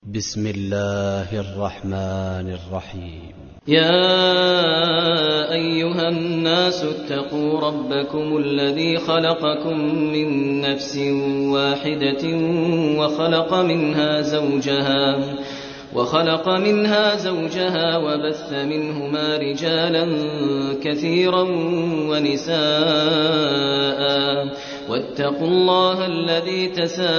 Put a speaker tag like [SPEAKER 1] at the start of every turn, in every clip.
[SPEAKER 1] بسم الله الرحمن الرحيم.
[SPEAKER 2] يا أيها الناس اتقوا ربكم الذي خلقكم من نفس واحدة وخلق منها زوجها وبث منهما رجالا كثيرا ونساء، واتقوا الله الذي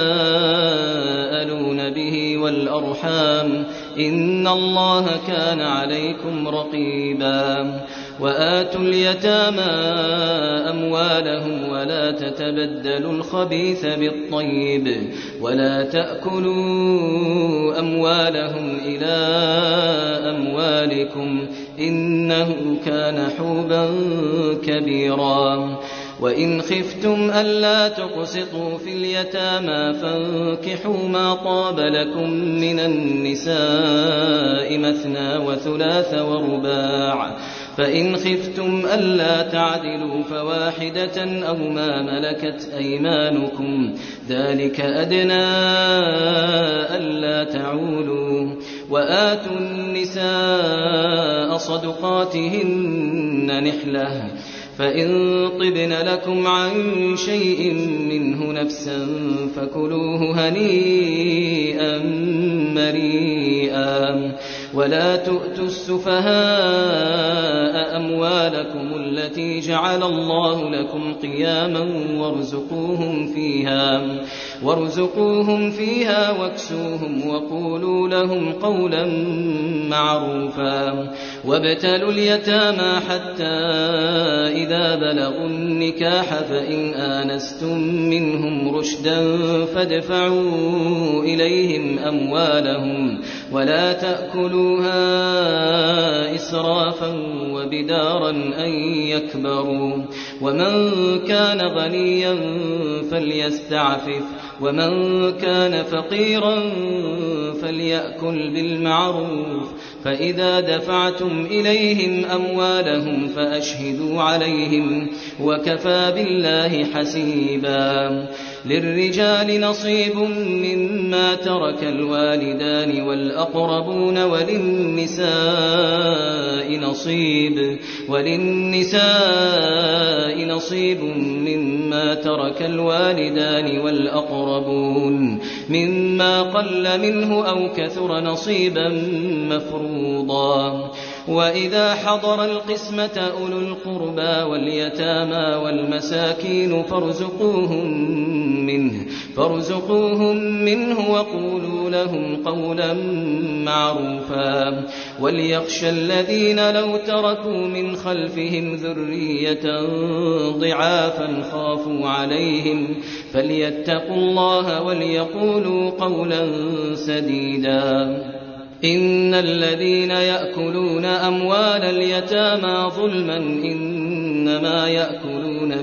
[SPEAKER 2] تساءلون به والأرحام، إن الله كان عليكم رقيبا. وآتوا اليتامى أموالهم ولا تتبدلوا الخبيث بالطيب، ولا تأكلوا أموالهم إلى أموالكم، إنه كان حوبا كبيرا. وإن خفتم ألا تقسطوا في اليتامى فانكحوا ما طاب لكم من النساء مثنى وثلاث ورباع، فإن خفتم ألا تعدلوا فواحدة أو ما ملكت أيمانكم، ذلك أدنى ألا تعولوا. وآتوا النساء صدقاتهن نحلة، فإن طبن لكم عن شيء منه نفسا فكلوه هنيئا مريئا. ولا تؤتوا السفهاء أموالكم التي جعل الله لكم قياما وارزقوهم فيها واكسوهم وقولوا لهم قولا معروفا. وابتلوا اليتامى حتى إذا بلغوا النكاح، فإن آنستم منهم رشدا فادفعوا إليهم أموالهم، ولا تأكلوها إسرافا وبدارا أن يكبروا. ومن كان غنيا فليستعفف، ومن كان فقيرا فليأكل بالمعروف. فإذا دفعتم إليهم أموالهم فأشهدوا عليهم، وكفى بالله حسيبا. للرجال نصيب مما ترك الوالدان والأقربون، وللنساء نصيب مما ترك الوالدان والأقربون، مما قل منه أو كثر نصيبا مفروضا. وإذا حضر القسمة أولو القربى واليتامى والمساكين فارزقوهم منه وقولوا لهم قولا معروفا. وليخشى الذين لو تركوا من خلفهم ذرية ضعافا خافوا عليهم فليتقوا الله وليقولوا قولا سديدا. إن الذين يأكلون أموال اليتامى ظلما إنما يأكلون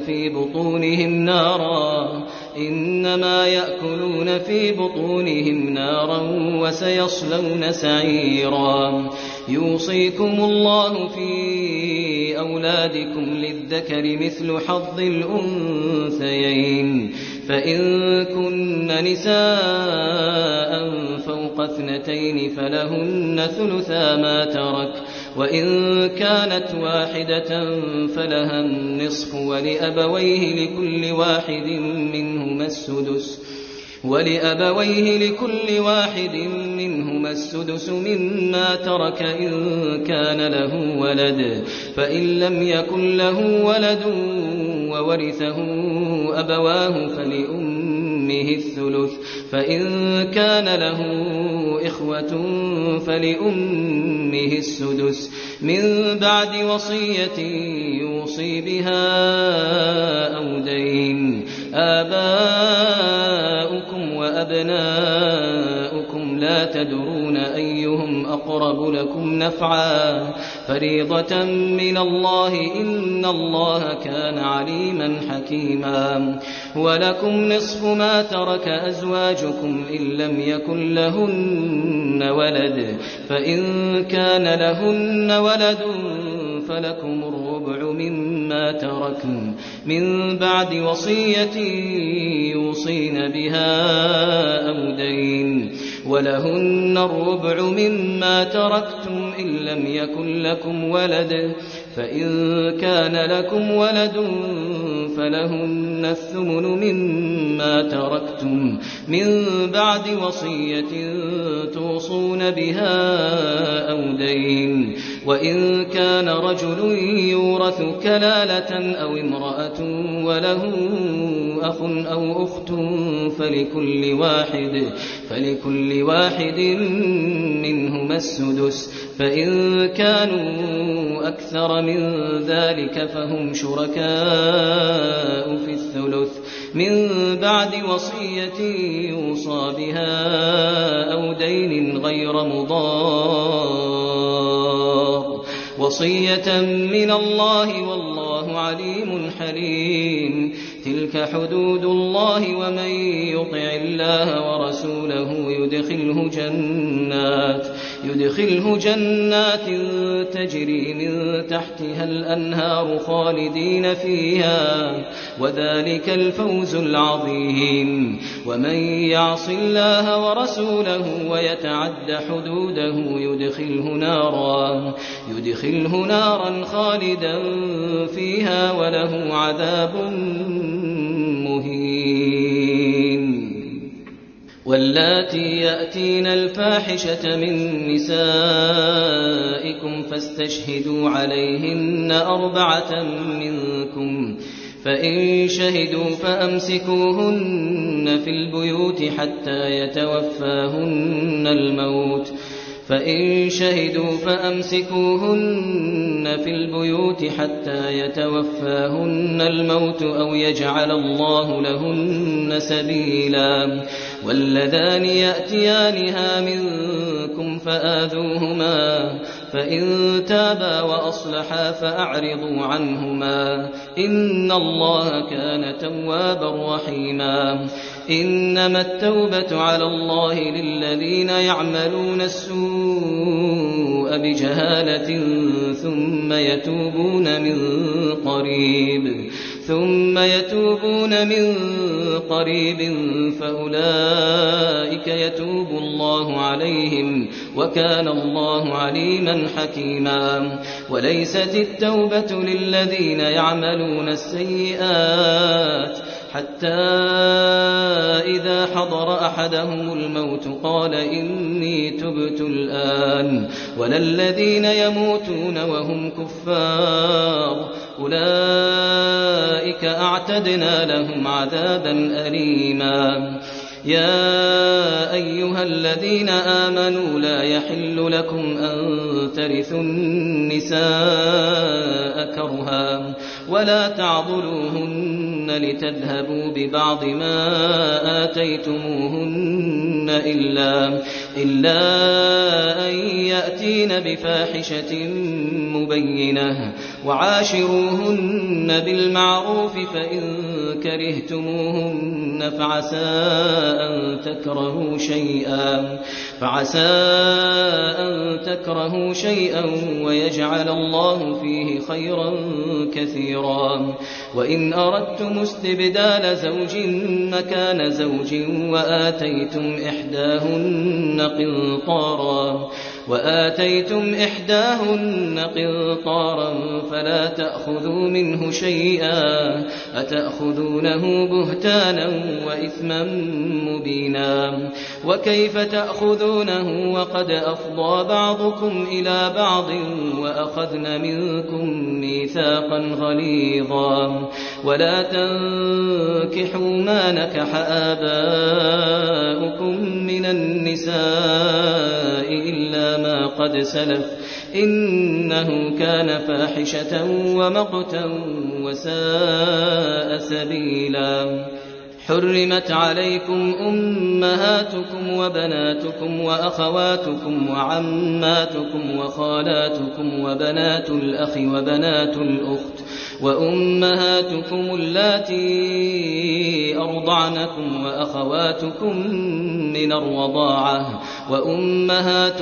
[SPEAKER 2] في بطونهم نارا وسيصلون سعيرا. يوصيكم الله في أولادكم للذكر مثل حظ الأنثيين، فإن كن نساء فوق 2 فلهن ثلثا ما ترك، وإن كانت واحدة فلها النصف، ولأبويه لكل واحد منهما السدس مما ترك إن كان له ولد، فإن لم يكن له ولد وورثه أبواه فلأمه الثلث، فإن كان له إخوة فلأمه السدس، من بعد وصية يوصي بها أو دين. آباؤكم وأبناؤكم لا تدرون أيهم أقرب لكم نفعا، فريضة من الله، إن الله كان عليما حكيما. ولكم نصف ما ترك أزواجكم إن لم يكن لهن ولد، فإن كان لهن ولد فلكم الربع مما تركن من بعد وصية يوصين بها أو دين. ولهن الربع مما تركتم إن لم يكن لكم ولد فإن كان لكم ولد فلهن الثمن مما تركتم من بعد وصية توصون بها أو دين وإن كان رجل يورث كلالة أو امرأة وله أخ أو أخت فلكل واحد منهما السدس فإن كانوا أكثر من ذلك فهم شركاء في الثلث من بعد وصية يوصى بها أو دين غير مضار وصية من الله والله عليم حليم تلك حدود الله ومن يطع الله ورسوله يدخله جنات تجري من تحتها الأنهار خالدين فيها وذلك الفوز العظيم ومن يعص الله ورسوله ويتعد حدوده يدخله نارا خالدا فيها وله عذاب مهين واللاتي يأتين الفاحشة من نسائكم فاستشهدوا عليهن 4 منكم فإن شهدوا فأمسكوهن في البيوت حتى يتوفاهن الموت أو يجعل الله لهن سبيلا واللذان يأتيانها منكم فآذوهما فإن تابا وأصلحا فأعرضوا عنهما إن الله كان توابا رحيما إنما التوبة على الله للذين يعملون السوء بجهالة ثم يتوبون من قريب فأولئك يتوب الله عليهم وكان الله عليما حكيما وليست التوبة للذين يعملون السيئات حتى إذا حضر أحدهم الموت قال إني تبت الآن ولا الذين يموتون وهم كفار أولئك أعتدنا لهم عذابا أليما يا أيها الذين آمنوا لا يحل لكم أن ترثوا النساء كرها ولا تعضلوهن لتذهبوا ببعض ما آتيتموهن إلا أن يأتين بفاحشة مبينة وعاشروهن بالمعروف فإن كرهتموهن فعسى أن تكرهوا شيئا ويجعل الله فيه خيرا كثيرا وإن أردتم استبدال زوج مكان زوج وآتيتم إحداهن قنطارا فلا تأخذوا منه شيئا أتأخذونه بهتانا وإثما مبينا وكيف تأخذونه وقد أفضى بعضكم إلى بعض وأخذن منكم ميثاقا غليظا ولا تنكحوا ما نكح آباؤكم من النساء إلا ما قد سلف إنه كان فاحشة ومقتا وساء سبيلا حرمت عليكم أمهاتكم وبناتكم وأخواتكم وعماتكم وخالاتكم وبنات الأخ وبنات الأخت وأمهاتكم اللاتي أرضعنكم وأخواتكم من الرضاعة وأمهات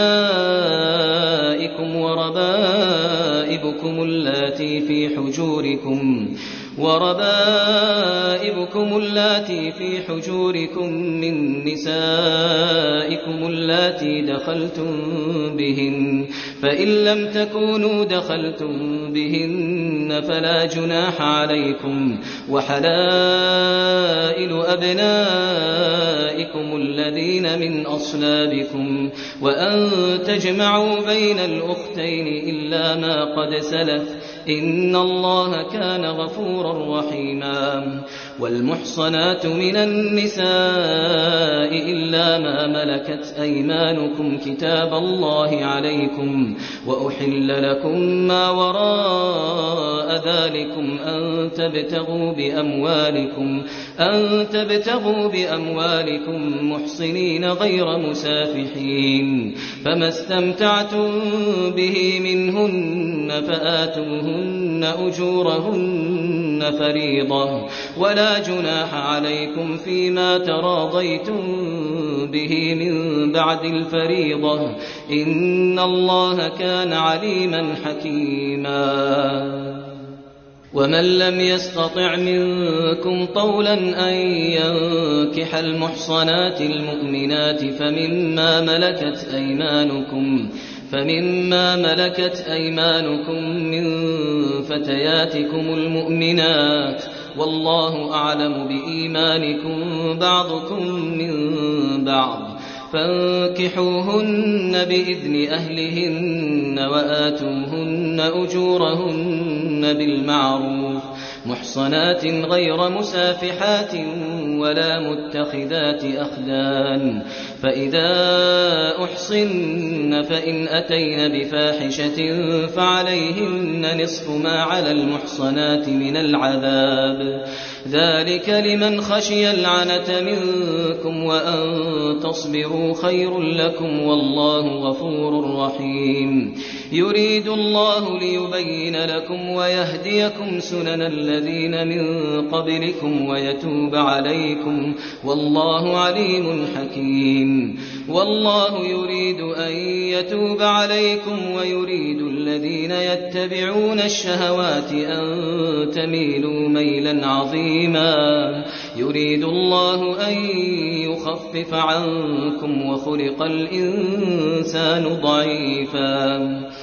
[SPEAKER 2] نسائكم وربائبكم اللاتي في حجوركم من نسائكم اللاتي دخلتم بهن، فإن لم تكونوا دخلتم بهن فلا جناح عليكم، وحلائل أبنائكم الذين من أصلابكم، وأن تجمعوا بين الأختين إلا ما قد سلف، إن الله كان غفورا رحيما. والمحصنات من النساء إلا ما ملكت أيمانكم كتاب الله عليكم، وأحل لكم ما وراء ذلكم أن تبتغوا بأموالكم محصنين غير مسافحين، فما استمتعتم به منهن فآتوهن أجورهن فريضة، ولا جناح عليكم فيما تراضيتم به من بعد الفريضة، إن الله كان عليما حكيما. ومن لم يستطع منكم طولا أن ينكح المحصنات المؤمنات فمما ملكت أيمانكم من فتياتكم المؤمنات، والله أعلم بإيمانكم بعضكم من بعض، فانكحوهن بإذن أهلهن وآتوهن أجورهن بالمعروف، محصنات غير مسافحات ولا متخذات أخدان، فإذا أحصن فإن أتين بفاحشة فعليهن نصف ما على المحصنات من العذاب، ذلك لمن خشي العنة منكم، وأن تصبروا خير لكم، والله غفور رحيم. يريد الله ليبين لكم ويهديكم سنن الذين من قبلكم ويتوب عليكم، والله عليم حكيم. والله يريد أن يتوب عليكم ويريد الذين يتبعون الشهوات أن تميلوا ميلا عظيما، يريد الله أن يخفف عنكم وخلق الإنسان ضعيفا.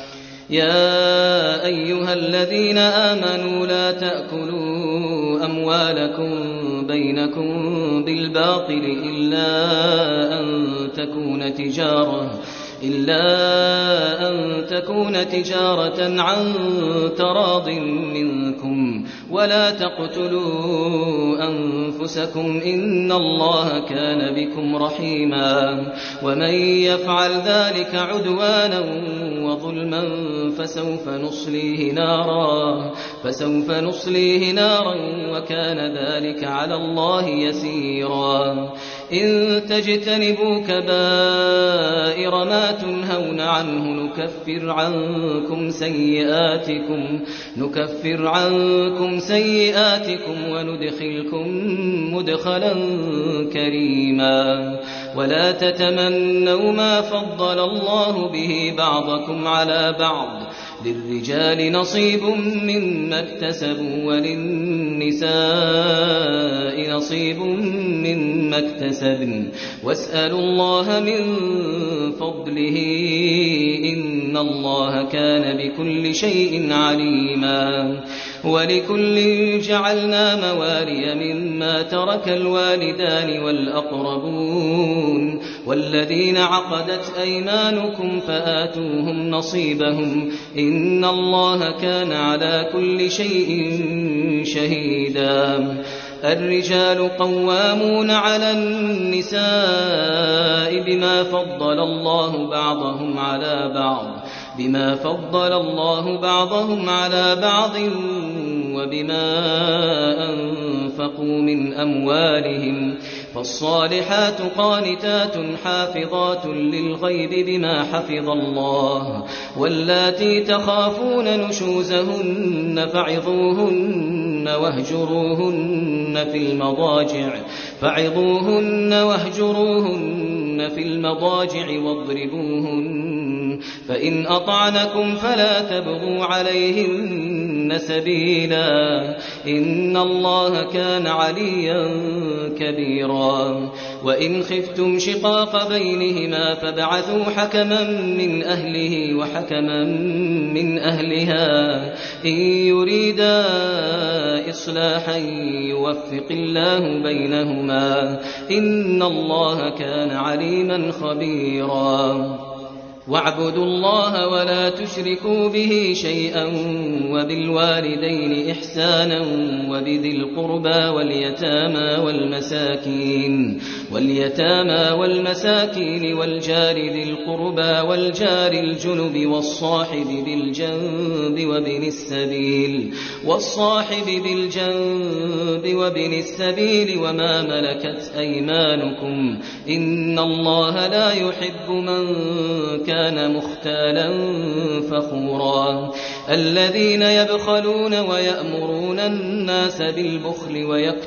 [SPEAKER 2] يا أيها الذين آمنوا لا تأكلوا أموالكم بينكم بالباطل إلا أن تكون تجارة عن تراض منكم، ولا تقتلوا أنفسكم إن الله كان بكم رحيما، ومن يفعل ذلك عدوانا وظلما فسوف نصليه نارا وكان ذلك على الله يسيرا. إن تجتنبوا كبائر ما تنهون عنه نكفر عنكم سيئاتكم وندخلكم مدخلا كريما. ولا تتمنوا ما فضل الله به بعضكم على بعض، للرجال نصيب مما اكتسبوا وللنساء نصيب مما اكتسبن، واسألوا الله من فضله إن الله كان بكل شيء عليما. ولكل جعلنا موالي مما ترك الوالدان والأقربون والذين عقدت أيمانكم فآتوهم نصيبهم إن الله كان على كل شيء شهيدا. الرجال قوامون على النساء بما فضل الله بعضهم على بعض وبما أنفقوا من أموالهم، فالصالحات قانتات حافظات للغيب بما حفظ الله، واللاتي تخافون نشوزهن فعظوهن واهجروهن في المضاجع واضربوهن، فإن أطعنكم فلا تبغوا عليهن سبيلا إن الله كان عليا كبيرا. وإن خفتم شقاق بينهما فابعثوا حكما من أهله وحكما من أهلها إن يريدا إصلاحا يوفق الله بينهما إن الله كان عليما خبيرا واعبدوا الله ولا تشركوا به شيئا وبالوالدين إحسانا وبذي القربى واليتامى والمساكين والجار ذي القربى والجار الجنب والصاحب بالجنب وابن السبيل وما ملكت أيمانكم إن الله لا يحب من كان مختالا فخورا الذين يبخلون ويأمرون الناس بالبخل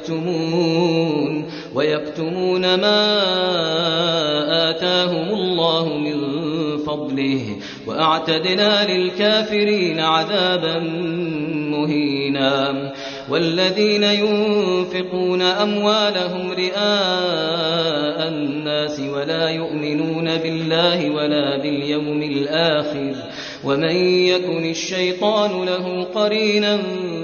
[SPEAKER 2] ويكتمون ما آتاهم الله من فضله وأعتدنا للكافرين عذابا مهينا والذين ينفقون أموالهم رئاء الناس ولا يؤمنون بالله ولا باليوم الآخر ومن يكن الشيطان له قرينا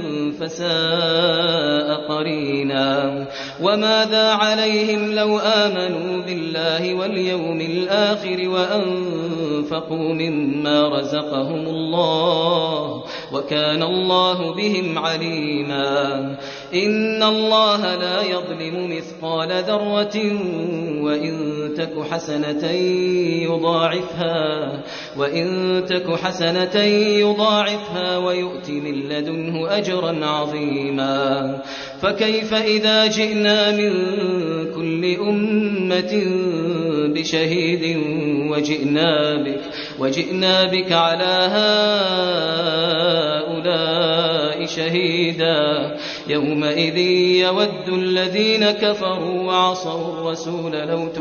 [SPEAKER 2] فساء قرينا وماذا عليهم لو آمنوا بالله واليوم الآخر وأنفقوا مما رزقهم الله وكان الله بهم عليما إن الله لا يظلم مثقال ذرة وإن تك حسنة يضاعفها ويؤت من لدنه أجرا عظيما فكيف إذا جئنا من كل أمة بشهيد وجئنا بك على هؤلاء شهيدا يومئذ يود الذين كفروا وعصوا الرسول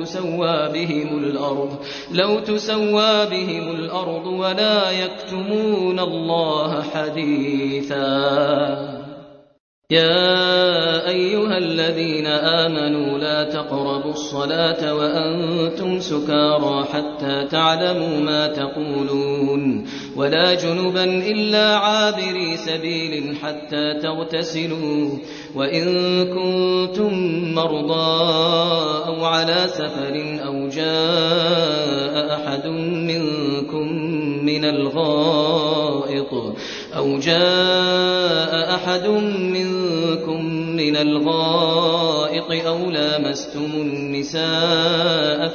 [SPEAKER 2] لو تسوى بهم الأرض ولا يكتمون الله حديثا يا أيها الذين آمنوا لا تقربوا الصلاة وأنتم سكارى حتى تعلموا ما تقولون ولا جنبا إلا عابري سبيل حتى تغتسلوا وإن كنتم مرضى أو على سفر أو جاء أحد منكم من الغائط أو لامستم النساء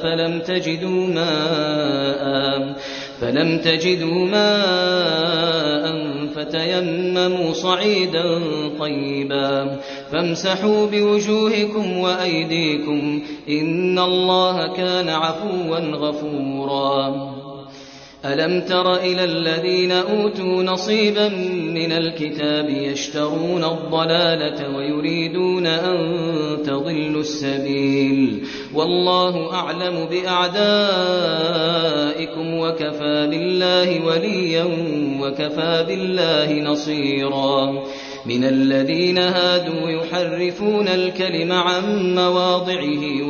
[SPEAKER 2] فلم تجدوا ماء فتيمموا صعيدا طيبا فامسحوا بوجوهكم وأيديكم إن الله كان عفوا غفورا ألم تر إلى الذين أوتوا نصيبا من الكتاب يشترون الضلالة ويريدون أن تضلوا السبيل والله أعلم بأعدائكم وكفى بالله وليا وكفى بالله نصيرا من الذين هادوا يحرفون الكلم عن مواضعه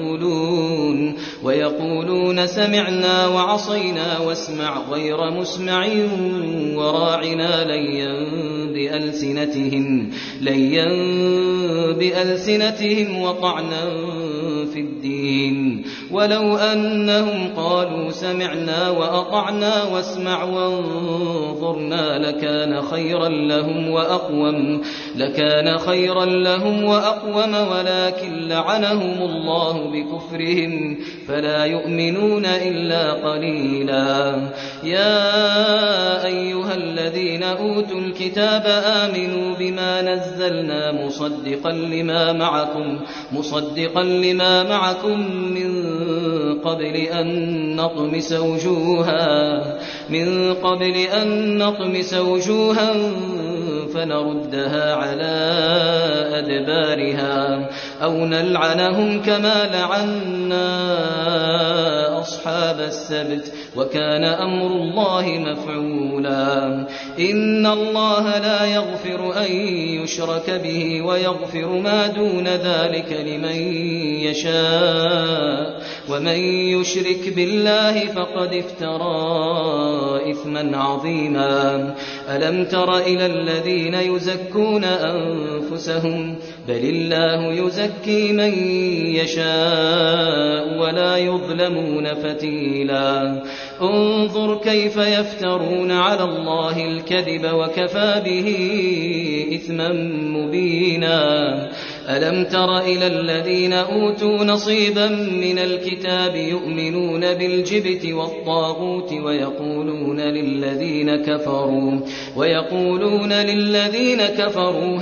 [SPEAKER 2] ويقولون سمعنا وعصينا واسمع غير مسمع وراعنا ليا بألسنتهم وطعنا في الدين ولو أنهم قالوا سمعنا وأطعنا واسمع وانظرنا لكان خيرا لهم وأقوم ولكن لعنهم الله بكفرهم فلا يؤمنون إلا قليلا يا أيها الذين أوتوا الكتاب آمنوا بما نزلنا مصدقا لما معكم من قبل أن نطمس وجوها فنردها على أدبارها أو نلعنهم كما لعنا أصحاب أصحاب السبت وكان أمر الله مفعولا إن الله لا يغفر أن يشرك به ويغفر ما دون ذلك لمن يشاء ومن يشرك بالله فقد افترى إثما عظيما ألم تر إلى الذين يزكون أنفسهم بل الله يزكي من يشاء ولا يظلمون فتيلا انظر كيف يفترون على الله الكذب وكفى به إثما مبينا ألم تر إلى الذين أوتوا نصيبا من الكتاب يؤمنون بالجبت والطاغوت ويقولون للذين كفروا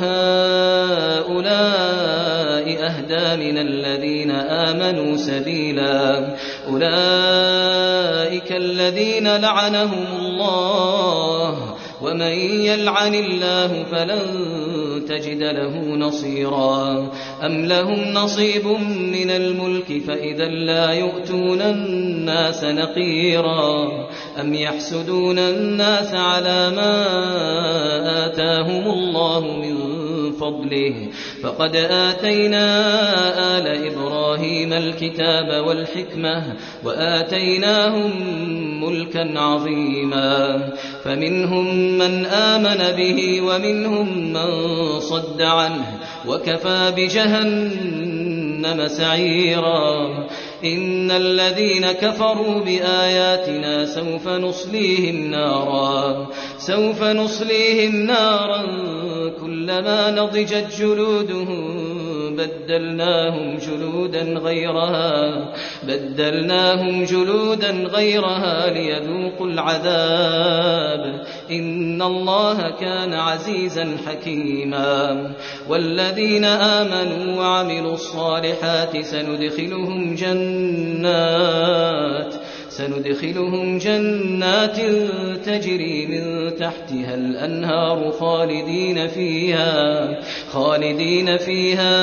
[SPEAKER 2] هؤلاء أهدى من الذين آمنوا سبيلا أولئك الذين لعنهم الله ومن يلعن الله فلن تجد له نصيرا أم لهم نصيب من الملك فإذا لا يؤتون الناس نقيرا أم يحسدون الناس على ما آتاهم الله من فضله فقد آتينا آل إبراهيم الكتاب والحكمة وآتيناهم ملكا عظيما فمنهم من آمن به ومنهم من صد عنه وكفى بجهنم سعيرا إن الذين كفروا بآياتنا سوف نصليهم نارا كلما نضجت جلودهم بدلناهم جلودا غيرها ليذوقوا العذاب إن الله كان عزيزا حكيما والذين آمنوا وعملوا الصالحات سندخلهم جنات تجري من تحتها الأنهار خالدين فيها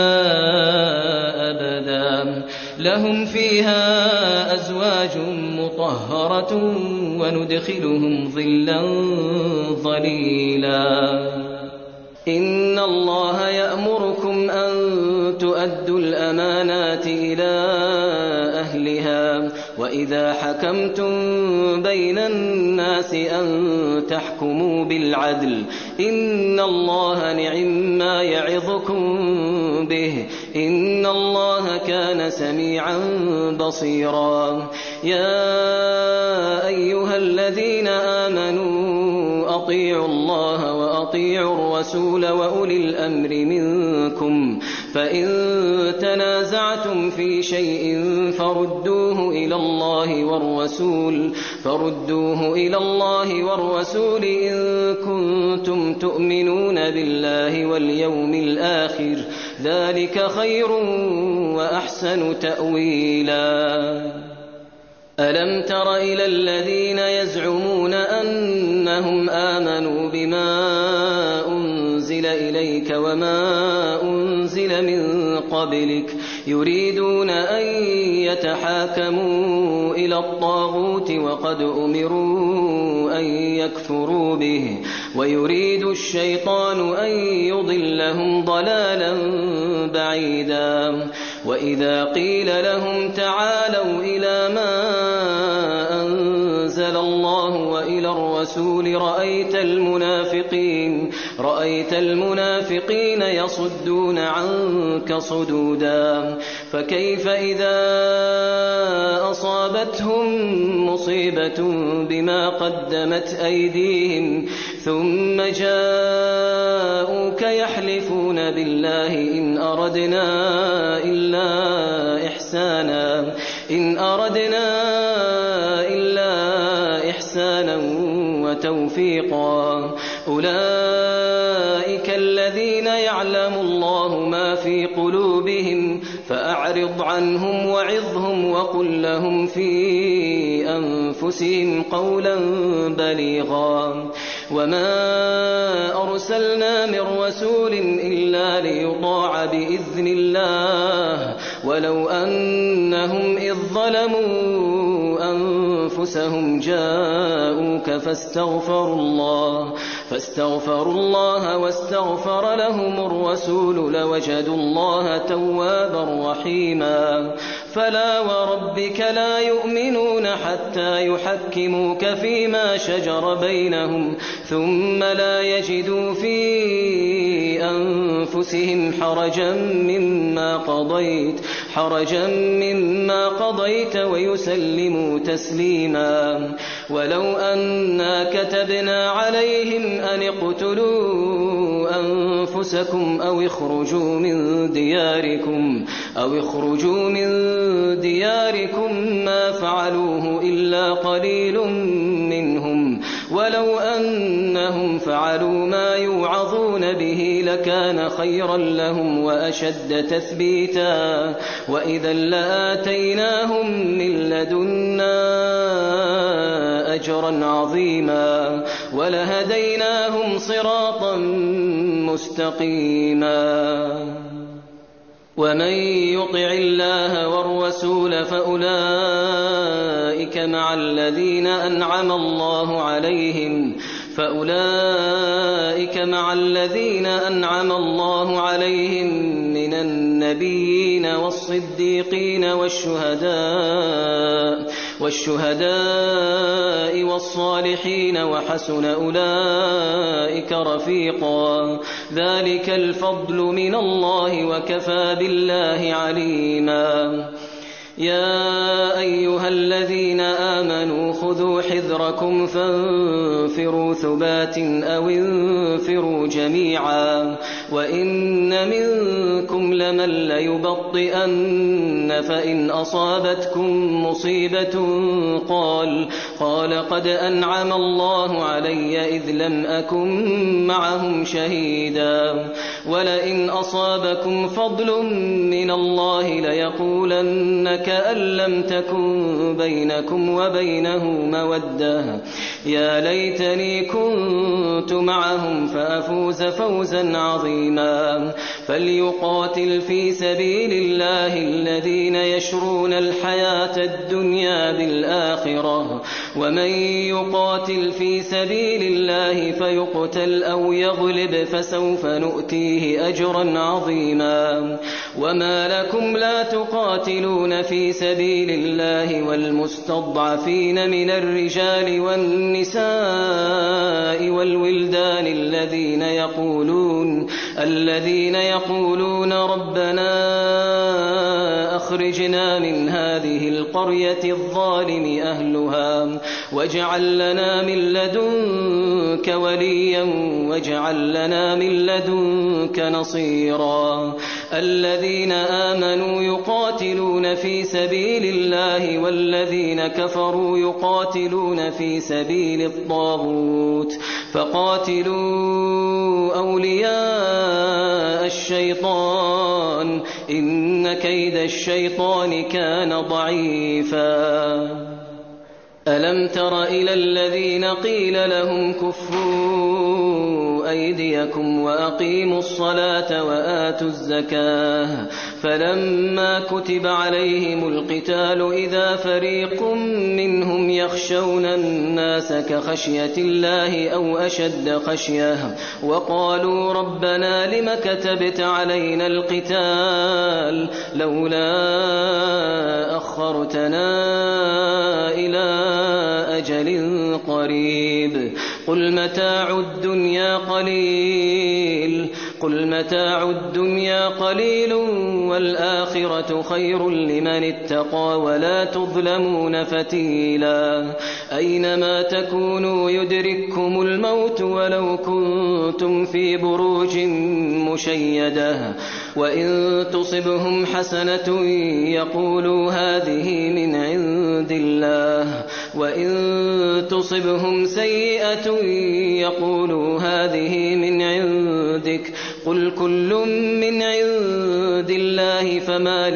[SPEAKER 2] أبدا لهم فيها أزواج مطهرة وندخلهم ظلا ظليلا إن الله يأمركم أن تؤدوا الأمانات إلى أهلها وإذا حكمتم بين الناس أن تحكموا بالعدل إن الله نعما يعظكم به إن الله كان سميعا بصيرا يا أيها الذين آمنوا أطيعوا الله وأطيعوا الرسول وأولي الأمر منكم فإن تنازعتم في شيء فردوه إلى الله والرسول إن كنتم تؤمنون بالله واليوم الآخر ذلك خير وأحسن تأويلا ألم تر إلى الذين يزعمون أنهم آمنوا بما أنزل إليك وما أنزل من قبلك يريدون أن يتحاكموا إلى الطاغوت وقد أمروا أن يكفروا به ويريد الشيطان أن يضلهم ضلالا بعيدا وإذا قيل لهم تعالوا إلى ما أنزل الله وإلى الرسول رأيت المنافقين يصدون عنك صدودا فكيف إذا أصابتهم مصيبة بما قدمت أيديهم ثم جاءوك يحلفون بالله إن أردنا إلا إحسانا وتوفيقا أولئك الذين يعلم الله ما في قلوبهم فأعرض عنهم وعظهم وقل لهم في أنفسهم قولا بليغا وما أرسلنا من رسول إلا ليطاع بإذن الله ولو أنهم إذ ظلموا أنفسهم جاءوك فاستغفروا الله واستغفر لهم الرسول لوجدوا الله توابا رحيما فلا وربك لا يؤمنون حتى يحكموك فيما شجر بينهم ثم لا يجدوا في أنفسهم حرجا مما قضيت ويسلموا تسليما ولو أنا كتبنا عليهم أن اقتلوا أنفسكم أو اخرجوا من دياركم ما فعلوه إلا قليل منهم ولو أنهم فعلوا ما يوعظون به لكان خيرا لهم وأشد تثبيتا وإذا لآتيناهم من لدنا أجرا عظيما ولهديناهم صراطا مستقيما ومن يطع الله والرسول فأولئك مع الذين أنعم الله عليهم من النبيين والصديقين والشهداء والصالحين وحسن أولئك رفيقا ذلك الفضل من الله وكفى بالله عليما يا أيها الذين آمنوا خذوا حذركم فانفروا ثبات أو انفروا جميعا وإن منكم لمن ليبطئن فإن أصابتكم مصيبة قال قد أنعم الله علي إذ لم أكن معهم شهيدا ولئن أصابكم فضل من الله ليقولن كأن لم تكن بينكم وبينه مودة يا ليتني كنت معهم فأفوز فوزا عظيما فليقاتل في سبيل الله الذين يشرون الحياة الدنيا بالآخرة ومن يقاتل في سبيل الله فيقتل أو يغلب فسوف نؤتيه أجرا عظيما وما لكم لا تقاتلون في سبيل الله والمستضعفين من الرجال والنساء والولدان الذين يقولون ربنا أخرجنا من هذه القرية الظالم أهلها واجعل لنا من لدنك وليا واجعل لنا من لدنك نصيرا الذين آمنوا يقاتلون في سبيل الله والذين كفروا يقاتلون في سبيل الطاغوت فقاتلوا أولياء الشيطان إن كيد الشيطان كان ضعيفا ألم تر إلى الذين قيل لهم كفوا أيديكم وأقيموا الصلاة وآتوا الزكاة فلما كتب عليهم القتال إذا فريق منهم يخشون الناس كخشية الله أو أشد خشية وقالوا ربنا لم كتبت علينا القتال لولا أخرتنا إلى أجل قريب قل متاع الدنيا قليل والآخرة خير لمن اتقى ولا تظلمون فتيلا أينما تكونوا يدرككم الموت ولو كنتم في بروج مشيدة وإن تصبهم حسنة يقولوا هذه من عند الله وإن تصبهم سيئة يقولوا هذه من عندك قل كل من عند الله فما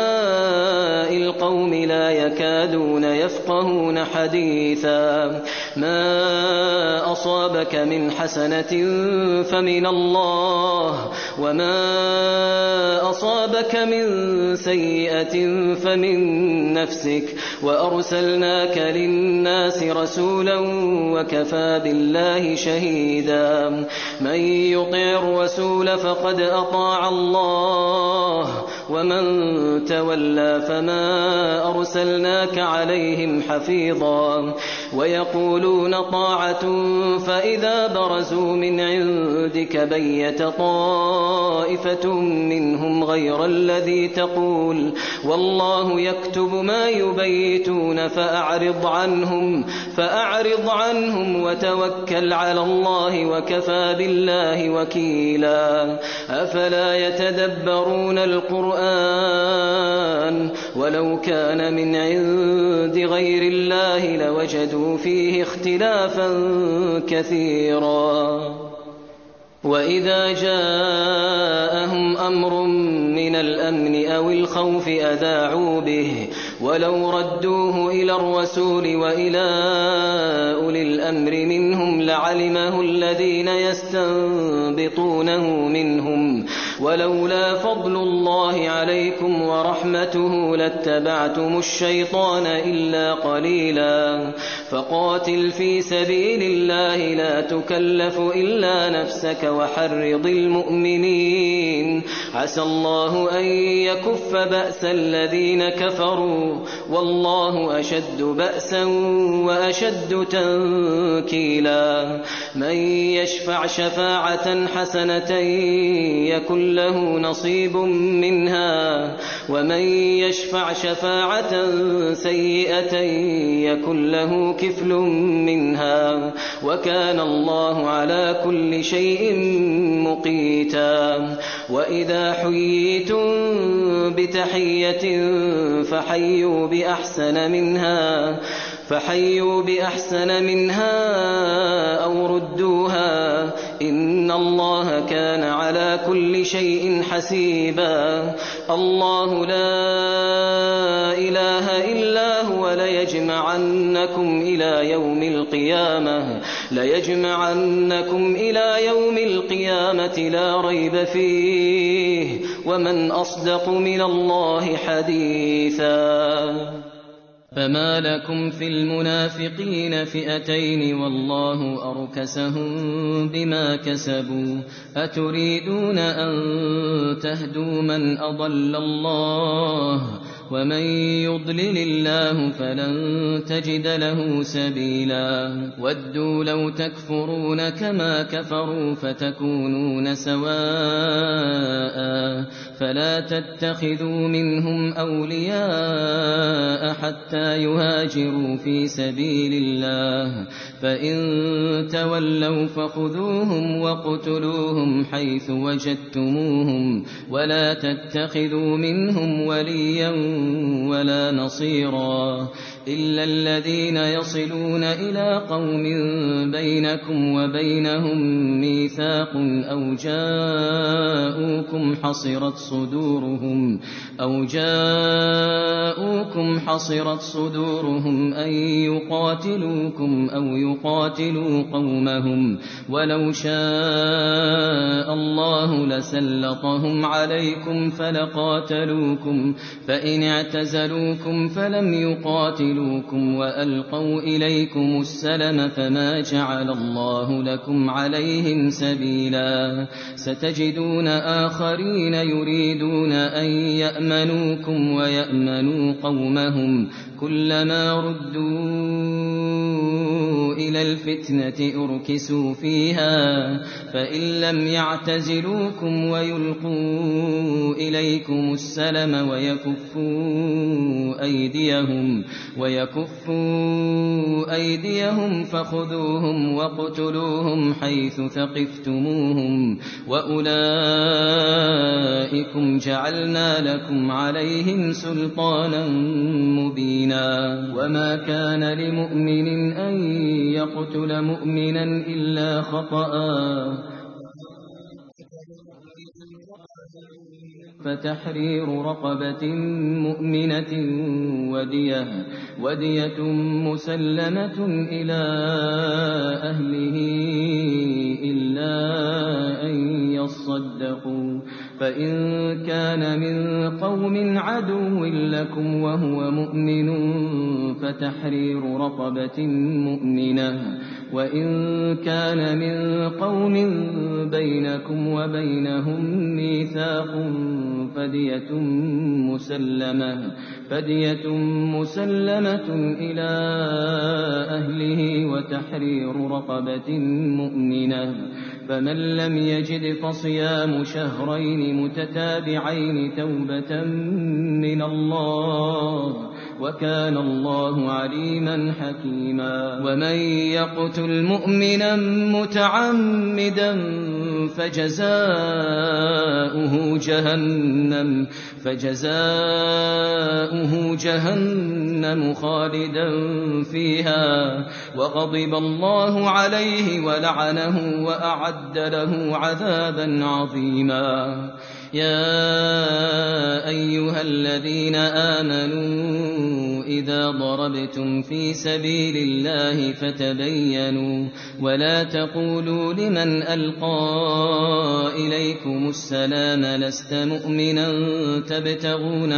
[SPEAKER 2] لهؤلاء القوم لا يكادون يفقهون حديثا ما أصابك من حسنة فمن الله وما أصابك من سيئة فمن نفسك وأرسلناك للناس رسولا وكفى بالله شهيدا من يطع الرسول فقد أطاع الله ومن تولى فما أرسلناك عليهم حفيظا ويقولون طاعة فإذا برزوا من عندك بيت طائفة منهم غير الذي تقول والله يكتب ما يبيتون فأعرض عنهم وتوكل على الله وكفى بالله وكيلا أفلا يتدبرون القرآن ولو كان من عند غير الله لوجدوا فيه اختلافا كثيرا وإذا جاءهم أمر من الأمن أو الخوف أذاعوا به ولو ردوه إلى الرسول وإلى أولي الأمر منهم لعلمه الذين يستنبطونه منهم ولولا فضل الله عليكم ورحمته لاتبعتم الشيطان إلا قليلا فقاتل في سبيل الله لا تكلف إلا نفسك وحرض المؤمنين عسى الله أن يكف بأس الذين كفروا والله أشد بأسا وأشد تنكيلا من يشفع شفاعة حسنة يكن له نصيب منها ومن يشفع شفاعة سيئة يكن له كفل منها وكان الله على كل شيء مقيتا وإذا حييتم بتحية فحيوا بأحسن منها أو ردوها إن الله كان على كل شيء حسيبا الله لا إله إلا هو ليجمعنكم إلى يوم القيامة لا ريب فيه ومن أصدق من الله حديثا فما لكم في المنافقين فئتين والله أركسهم بما كسبوا أتريدون أن تهدوا من أضل الله ومن يضلل الله فلن تجد له سبيلا ودوا لو تكفرون كما كفروا فتكونون سواء فلا تتخذوا منهم أولياء حتى يهاجروا في سبيل الله فإن تولوا فخذوهم وقتلوهم حيث وجدتموهم ولا تتخذوا منهم وليا ولا نصيرا إلا الذين يصلون إلى قوم بينكم وبينهم ميثاق أو جاءوكم حصرت صدورهم أن يقاتلوكم أو يقاتلوا قومهم ولو شاء الله لسلطهم عليكم فلقاتلوكم فإن اعتزلوكم فلم يقاتلوكم وألقوا إليكم السلم فما جعل الله لكم عليهم سبيلا ستجدون آخرين يريدون أن يأمنوكم ويأمنوا قومهم كلما ردوا إلى الفتنة أركسوا فيها فإن لم يعتزلوكم ويلقوا إليكم السلم ويكفوا أيديهم فخذوهم وقتلوهم حيث ثقفتموهم وأولئكم جعلنا لكم عليهم سلطانا مبينا وما كان لمؤمن أن يقتل مؤمنا إلا خطأ فتحرير رقبة مؤمنة ودية مسلمة إلى أهله إلا أن يصدقوا فإن كان من قوم عدو لكم وهو مؤمن فتحرير رقبة مؤمنة وإن كان من قوم بينكم وبينهم ميثاق فدية مسلمة إلى أهله وتحرير رقبة مؤمنة فمن لم يجد فصيام شهرين متتابعين توبة من الله وكان الله عليما حكيما ومن يقتل مؤمنا متعمدا فجزاؤه جهنم خالدا فيها وغضب الله عليه ولعنه وأعد له عذابا عظيما يا أيها الذين آمنوا إذا ضربتم في سبيل الله فتبينوا ولا تقولوا لمن ألقى إليكم السلام لست مؤمنا تبتغون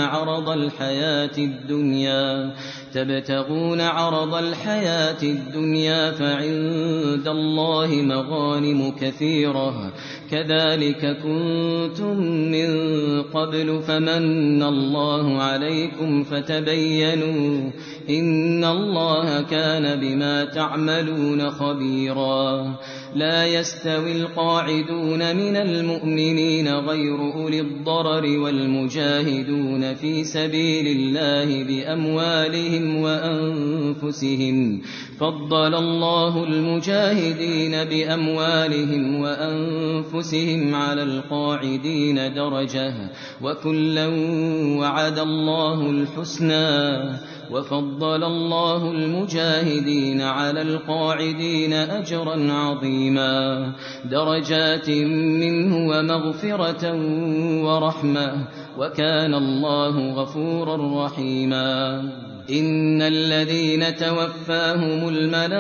[SPEAKER 2] عرض الحياة الدنيا فعند الله مغانم كثيرة كذلك كنتم من قبل فمن الله عليكم فتبينوا إن الله كان بما تعملون خبيرا لا يستوي القاعدون من المؤمنين غير أولي الضرر والمجاهدون في سبيل الله بأموالهم وأنفسهم فضل الله المجاهدين بأموالهم وأنفسهم على القاعدين درجة وكلا وعد الله الحسنى وفضل الله المجاهدين على القاعدين أجرا عظيما درجات منه ومغفرة ورحمة وكان الله غفورا رحيما إن الذين توفاهم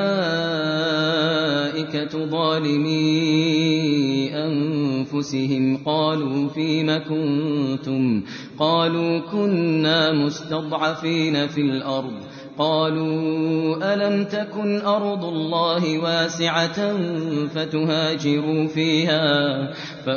[SPEAKER 2] الملائكة ظالمي أنفسهم قالوا فيم كنتم قالوا كنا مستضعفين في الأرض قالوا ألم تكن أرض الله واسعة فتهاجروا فيها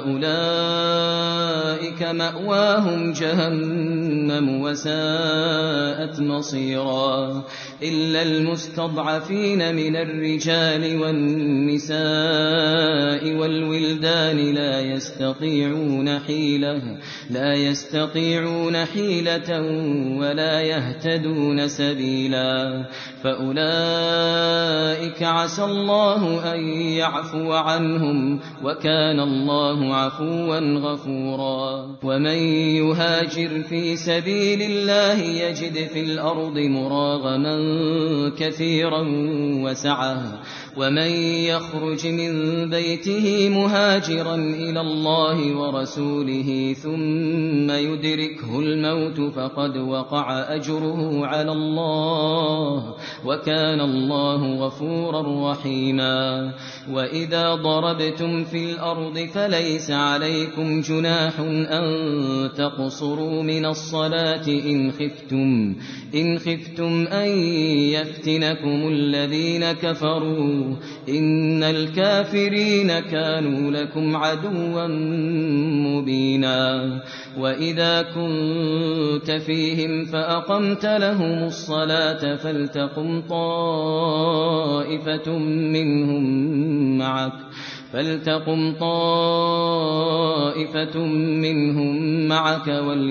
[SPEAKER 2] فأولئك مأواهم جهنم وساءت مصيرا إلا المستضعفين من الرجال والنساء والولدان لا يستطيعون حيلة ولا يهتدون سبيلا فأولئك عسى الله أن يعفو عنهم وكان الله عفوا غفورا ومن يهاجر في سبيل الله يجد في الأرض مراغما كثيرا وسعة ومن يخرج من بيته مهاجرا إلى الله ورسوله ثم يدركه الموت فقد وقع أجره على الله وكان الله غفورا رحيما وإذا ضربتم في الأرض فليس عليكم جناح أن تقصروا من الصلاة إن خفتم أن يفتنكم الذين كفروا إن الكافرين كانوا لكم عدوا مبينا وإذا كنت فيهم فأقمت لهم الصلاة فلتقم طائفة منهم معك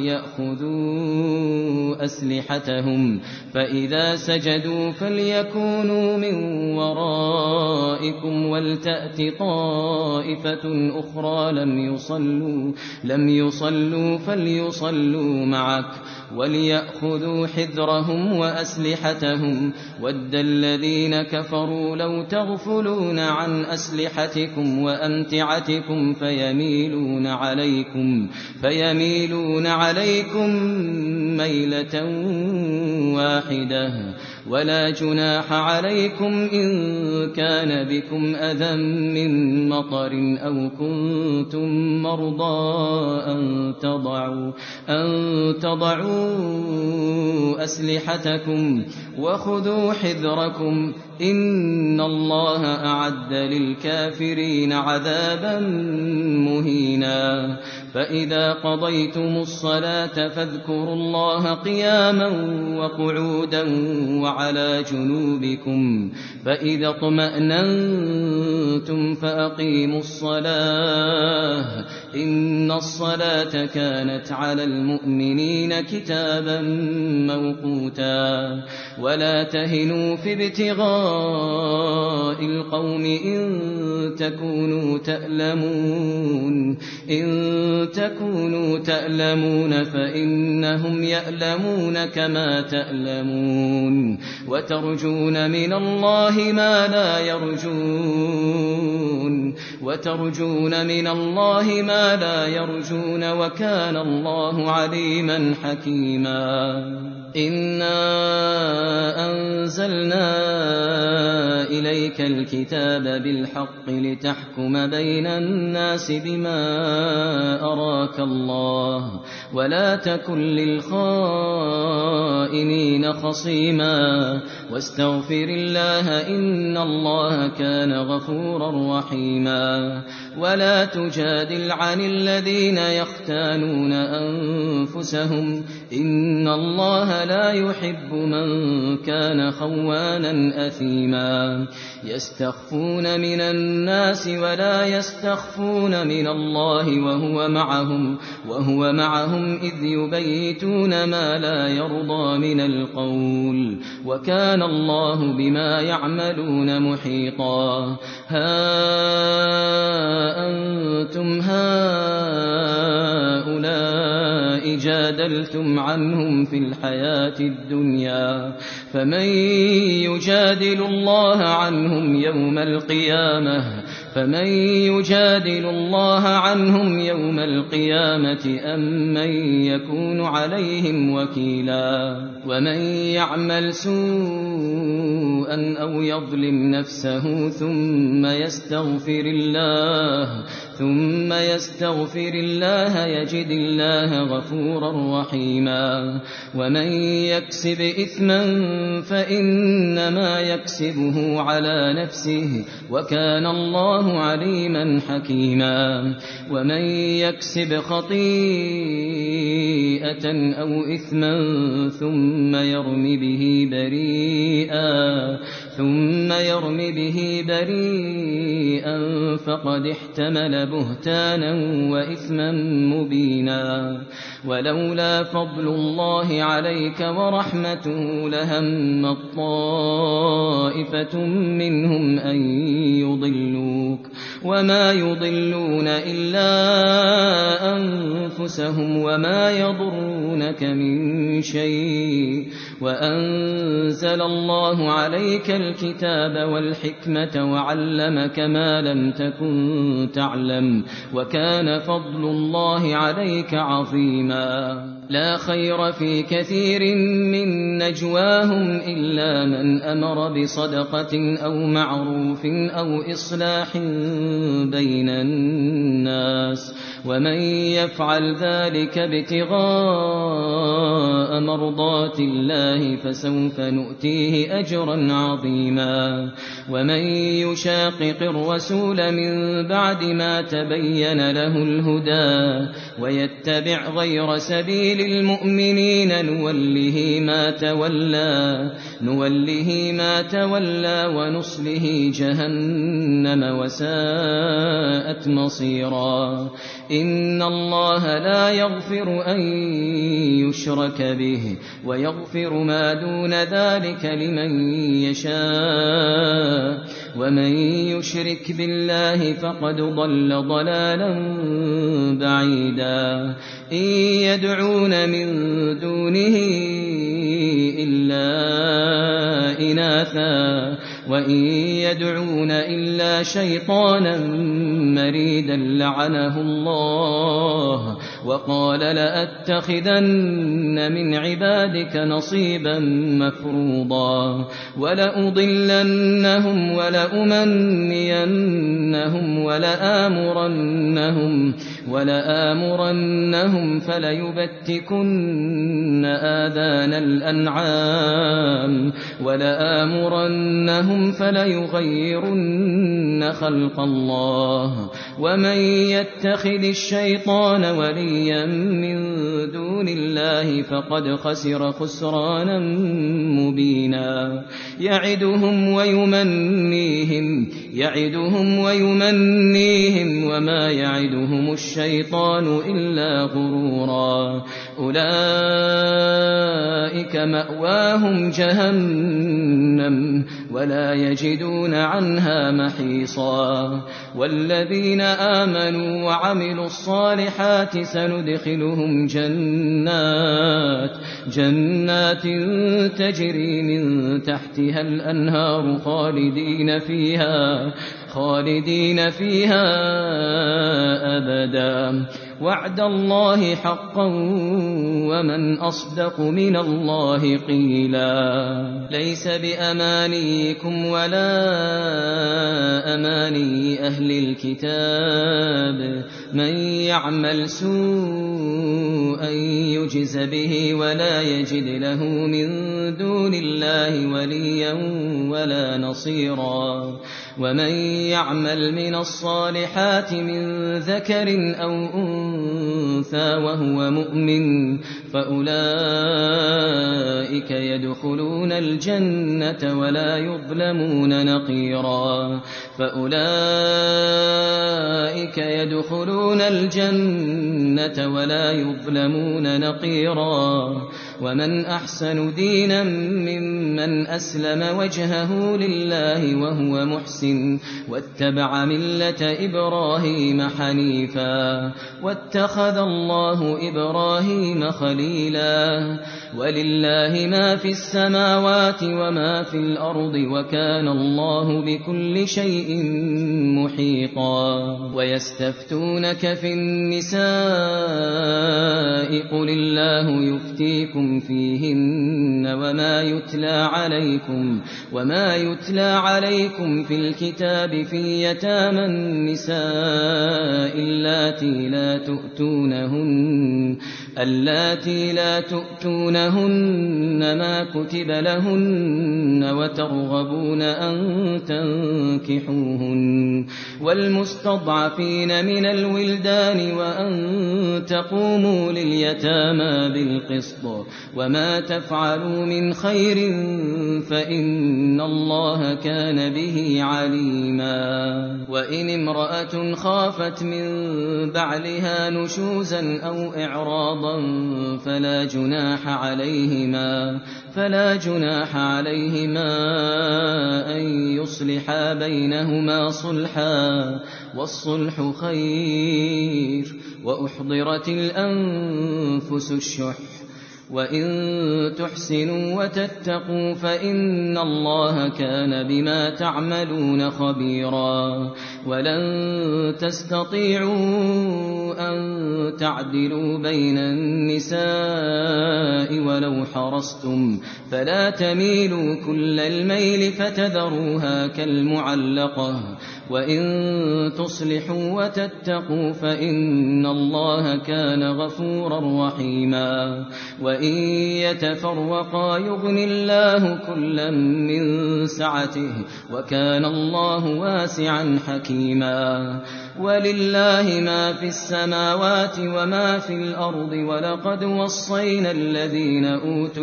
[SPEAKER 2] وليأخذوا أسلحتهم فإذا سجدوا فليكونوا من ورائكم ولتأت طائفة أخرى لم يصلوا فليصلوا معك وليأخذوا حذرهم وأسلحتهم ود الذين كفروا لو تغفلون عن أسلحتكم وأمتعتكم فيميلون عليكم ميلة واحدة ولا جناح عليكم إن كان بكم أذى من مطر أو كنتم مرضى أن تضعوا أسلحتكم وخذوا حذركم إن الله أعد للكافرين عذابا مهينا فإذا قضيتم الصلاة فاذكروا الله قياما وقعودا وعلى جنوبكم فإذا اطمأننتم فأقيموا الصلاة إن الصلاة كانت على المؤمنين كتابا موقوتا ولا تهنوا في ابتغاء القوم إن تكونوا تألمون فإنهم يألمون كما تألمون وترجون من الله ما لا يرجون وكان الله عليما حكيما إنا أنزلنا إليك الكتاب بالحق لتحكم بين الناس بما أراك الله ولا تكن للخائنين خصيما واستغفر الله إن الله كان غفورا رحيما ولا تجادل عن الذين يختانون أنفسهم إن الله لا يحب من كان خوانا أثيما يستخفون من الناس ولا يستخفون من الله وهو معهم إذ يبيتون ما لا يرضى من القول وكان الله بما يعملون محيطا ها أنتم هؤلاء جادلتم عنهم في الحياة الدنيا فمن يجادل الله عنهم يوم القيامة أم من يكون عليهم وكيلا ومن يعمل سوءا أو يظلم نفسه ثم يستغفر الله يجد الله غفورا رحيما ومن يكسب إثما فإنما يكسبه على نفسه وكان الله عليما حكيما ومن يكسب خطيئة أو إثما ثم يرم به بريئا فقد احتمل بهتانا وإثما مبينا ولولا فضل الله عليك ورحمته لهمت طائفة منهم أن يضلوك وما يضلون إلا أنفسهم وما يضرونك من شيء وأنزل الله عليك الكتاب والحكمة وعلمك ما لم تكن تعلم وكان فضل الله عليك عظيما لا خير في كثير من نجواهم إلا من أمر بصدقة أو معروف أو إصلاح بين الناس ومن يفعل ذلك ابتغاء مرضات الله فسوف نؤتيه أجرا عظيما ومن يشاقق الرسول من بعد ما تبين له الهدى ويتبع غير سبيل المؤمنين نوله ما تولى ونصله جهنم وساءت مصيرا إن الله لا يغفر أن يشرك يشرك به ويغفر ما دون ذلك لمن يشاء ومن يشرك بالله فقد ضل ضلالا بعيدا إن يدعون من دونه إلا إناثا وإن يدعون إلا شيطانا مريدا لعنه الله وقال لأتخذن من عبادك نصيبا مفروضا ولأضلنهم ولأمنينهم ولآمرنهم فليبتكن آذان الأنعام ولآمرنهم فليغيرن خلق الله ومن يتخذ الشيطان وليا من دون الله فقد خسر خسرانا مبينا يعدهم ويمنيهم وما يعدهم الشيطان إلا غرورا أولئك مأواهم جهنم ولا يجدون عنها محيصا والذين آمنوا وعملوا الصالحات سندخلهم جنات تجري من تحتها الأنهار خالدين فيها أبدا وعد الله حقا ومن أصدق من الله قيلا ليس بأمانيكم ولا أماني أهل الكتاب من يعمل سوءا يجز به ولا يجد له من دون الله وليا ولا نصيرا ومن يعمل من الصالحات من ذكر أو أنثى وهو مؤمن فأولئك يدخلون الجنة ولا يظلمون نقيرا ومن أحسن دينا ممن أسلم وجهه لله وهو محسن واتبع ملة إبراهيم حنيفا واتخذ الله إبراهيم خليلا ولله ما في السماوات وما في الأرض وكان الله بكل شيء محيطا ويستفتونك في النساء قل الله يفتيكم فيهن وما يتلى عليكم في الكتاب في يتامى النساء اللاتي لا تؤتونهن ما كتب لهن وترغبون أن تنكحوهن والمستضعفين من الولدان وأن تقوموا لليتامى بالقسط وما تفعلوا من خير فإن الله كان به عليما وإن امرأة خافت من بعلها نشوزا أو إعراضا فلا جناح عليهما أن يصلحا بينهما صلحا والصلح خير وأحضرت الأنفس الشح وإن تحسنوا وتتقوا فإن الله كان بما تعملون خبيرا ولن تستطيعوا أن تعدلوا بين النساء ولو حرصتم فلا تميلوا كل الميل فتذروها كالمعلقة وإن تصلحوا وتتقوا فإن الله كان غفورا رحيما وإن يتفرقا يغن الله كلا من سعته وكان الله واسعا حكيما ولله ما في السماوات وما في الأرض ولقد وصينا الذين أوتوا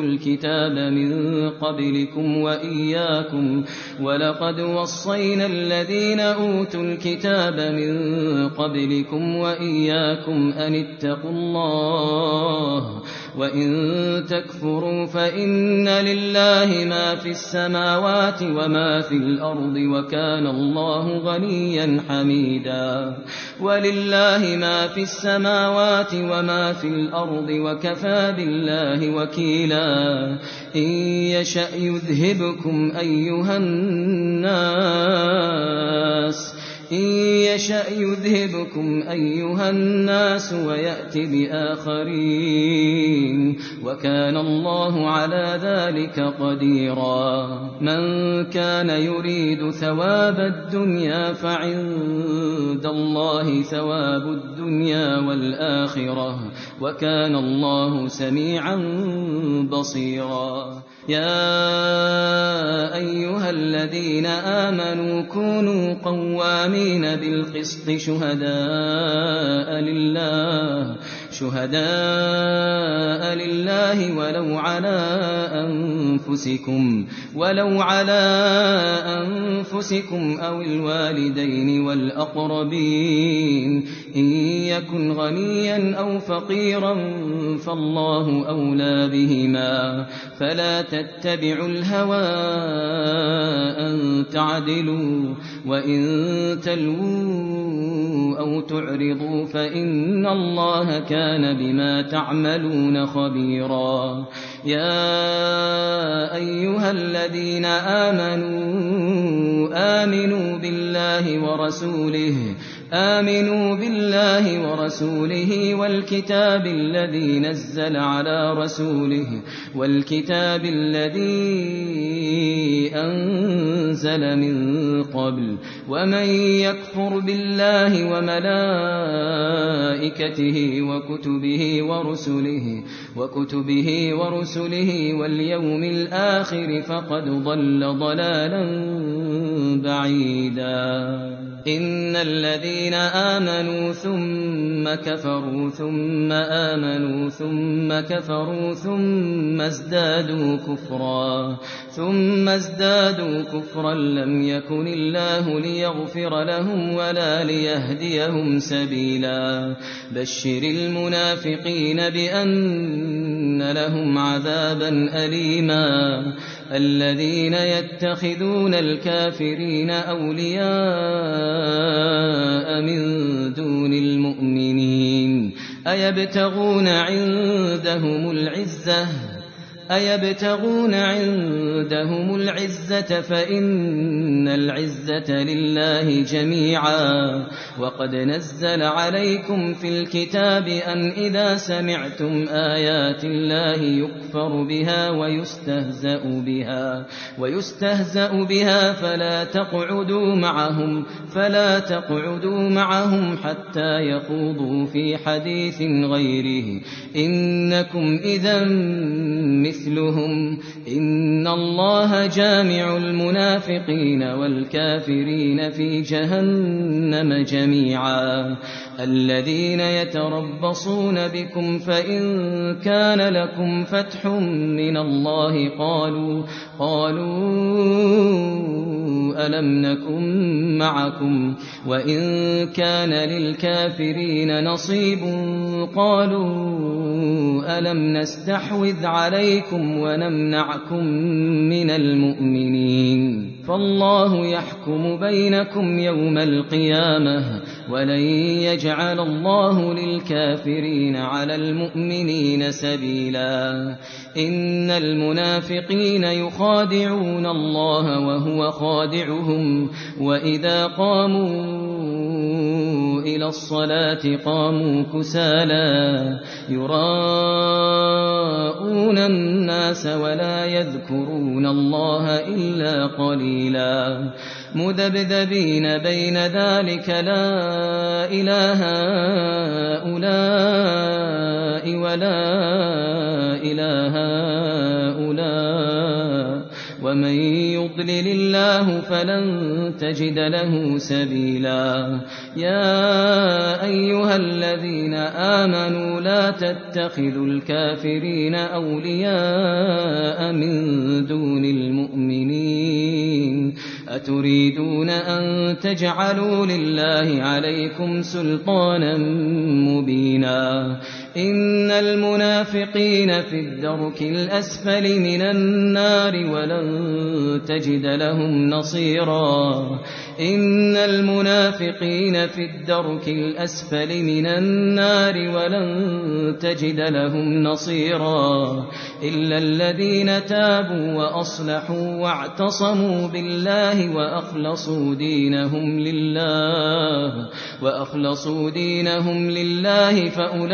[SPEAKER 2] الكتاب من قبلكم وإياكم أن اتقوا الله وإن تكفروا فإن لله ما في السماوات وما في الأرض وكان الله غنيا حميدا ولله ما في السماوات وما في الأرض وكفى بالله وكيلا إن يشأ يذهبكم أيها الناس ويأتي بآخرين وكان الله على ذلك قديرا من كان يريد ثواب الدنيا فعند الله ثواب الدنيا والآخرة وكان الله سميعا بصيرا يا أيها الذين آمنوا كونوا قوامين بالقسط شهداء لله ولو على أنفسكم أو الوالدين والأقربين إن يكن غنيا أو فقيرا فالله أولى بهما فلا تتبعوا الهوى أن تعدلوا وإن تلووا أو تعرضوا فإن الله كان بما تعملون خبيرا يا أيها الذين آمنوا بالله ورسوله والكتاب الذي نزل على رسوله والكتاب الذي أنزل من قبل ومن يكفر بالله وملائكته وكتبه ورسله واليوم الآخر فقد ضل ضلالا بعيدا إن الذين آمنوا ثم كفروا ثم آمنوا ثم كفروا ثم ازدادوا كفرا لم يكن الله ليغفر لهم ولا ليهديهم سبيلا بشر المنافقين بأن لهم عذابا أليما الذين يتخذون الكافرين أولياء من دون المؤمنين أيبتغون عندهم العزة فإن العزة لله جميعا وقد نزل عليكم في الكتاب أن إذا سمعتم آيات الله يكفر بها ويستهزأ بها فلا تقعدوا معهم حتى يخوضوا في حديث غيره إنكم إذا مثلهم إن الله جامع المنافقين والكافرين في جهنم جميعا الذين يتربصون بكم فإن كان لكم فتح من الله قالوا ألم نكن معكم وإن كان للكافرين نصيب قالوا ألم نستحوذ عليكم ونمنعكم من المؤمنين فالله يحكم بينكم يوم القيامة ولن يجعل الله للكافرين على المؤمنين سبيلا إن المنافقين يخادعون الله وهو خادعهم وإذا قاموا إلى الصلاة قاموا كسالى يراءون الناس ولا يذكرون الله إلا قليلا مذبذبين بين ذلك لا إله هؤلاء ولا إله هؤلاء ومن يضلل الله فلن تجد له سبيلا يا أيها الذين آمنوا لا تتخذوا الكافرين أولياء من دون المؤمنين أتريدون أن تجعلوا لله عليكم سلطانا مبينا إن المنافقين في الدرك الأسفل من النار ولن تجد لهم نصيرا إن المنافقين في الدرك الأسفل من النار ولن تجد لهم نصيرا إلا الذين تابوا وأصلحوا واعتصموا بالله وأخلصوا دينهم لله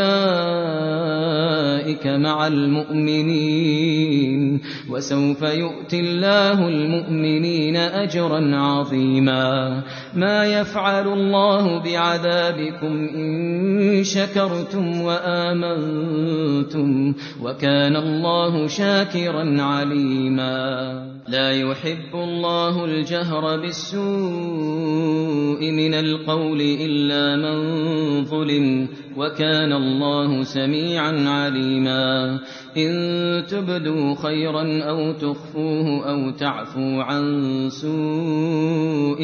[SPEAKER 2] فأولئك مع المؤمنين وسوف يؤتي الله المؤمنين أجرا عظيما ما يفعل الله بعذابكم إن شكرتم وآمنتم وكان الله شاكرا عليما لا يحب الله الجهر بالسوء من القول إلا من ظلم وكان الله سميعا عليما إن تبدوا خيرا أو تخفوه أو تعفوا عن سوء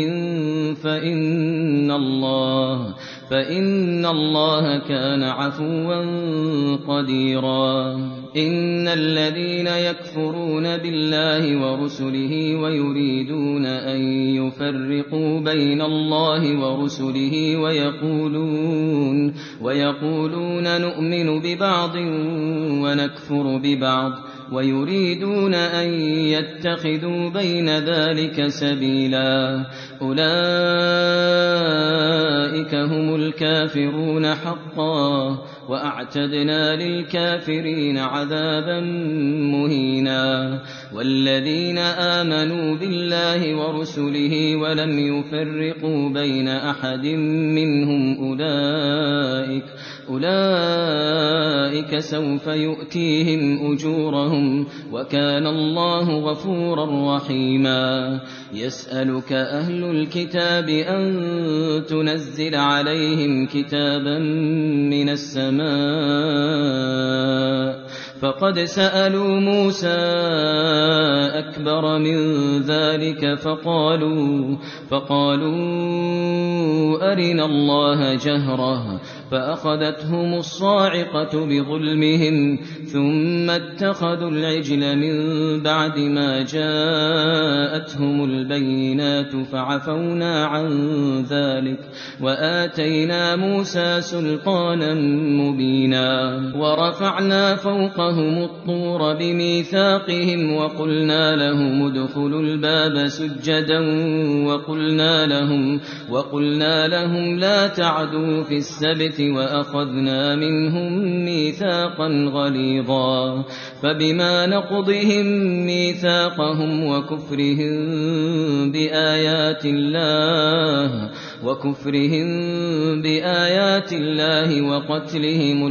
[SPEAKER 2] فإن الله كان عفوا قديرا إن الذين يكفرون بالله ورسله ويريدون أن يفرقوا بين الله ورسله ويقولون نؤمن ببعض ونكفر ببعض ويريدون أن يتخذوا بين ذلك سبيلا أولئك هم الكافرون حقا وأعتدنا للكافرين عذابا مهينا والذين آمنوا بالله ورسله ولم يفرقوا بين أحد منهم أولئك سوف يؤتيهم أجورهم وكان الله غفورا رحيما يسألك أهل الكتاب أن تنزل عليهم كتابا من السماء فقد سألوا موسى أكبر من ذلك فقالوا أرنا الله جهرة فأخذتهم الصاعقة بظلمهم ثم اتخذوا العجل من بعد ما جاءتهم البينات فعفونا عن ذلك وآتينا موسى سلطانا مبينا ورفعنا فوقهم الطور بميثاقهم وقلنا لهم ادخلوا الباب سجدا وقلنا لهم لا تعدوا في السبت وأخذنا منهم ميثاقا غليظا فبما نقضهم ميثاقهم وكفرهم بآيات الله وقتلهم